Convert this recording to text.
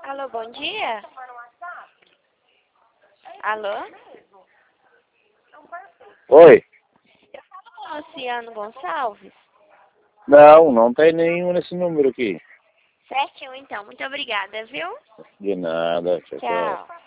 Alô, bom dia? Alô? Oi? Eu falo com o Luciano Gonçalves? Não, não tem nenhum nesse número aqui. Certinho, então. Muito obrigada, viu? De nada, tchau, tchau. Tchau.